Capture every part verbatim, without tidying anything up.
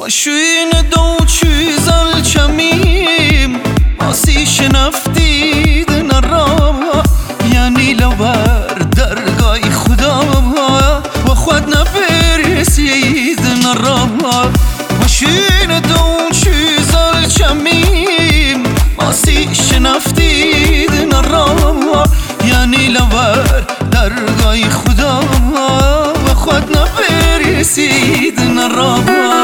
وشوین دو چیزال چمیم آسی شنفتید نرا یعنی لور درگاه خدا و خود نپرسید نرا وشوین دو چیزال چمیم آسی شنفتید نرا یعنی لور درگاه خدا و خود نپرسید نرا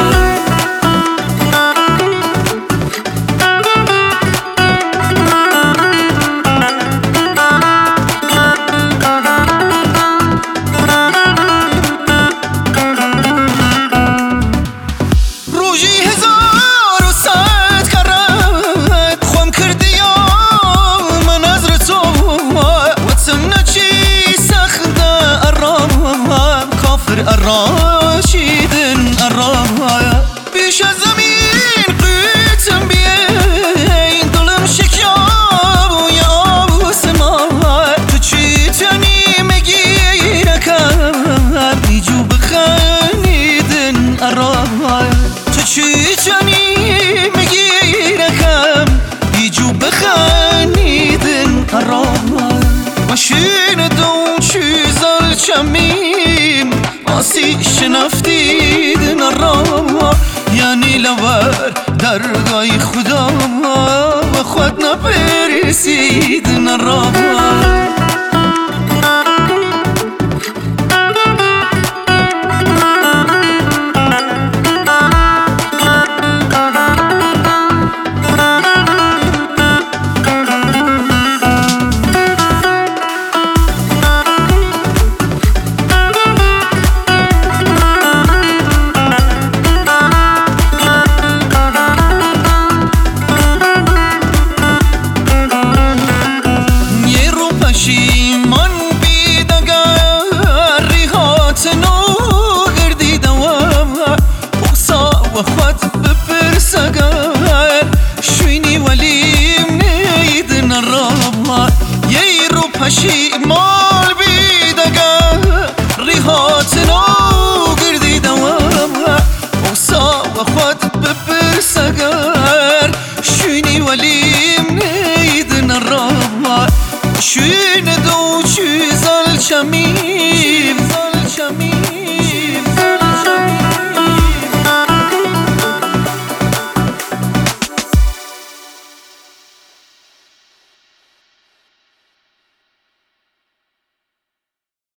راشیدن ارام بیش از زمین قیتم بیاین دلم شکیاب یا آسمان تو چی تنی مگیرکم ایجو بخنیدن ارام تو چی تنی مگیرکم ایجو بخنیدن ارام ماشین دو چیزال چمیم آسی شنفتید نرا یعنی لور درگاه خدا و خود نپرسید نرا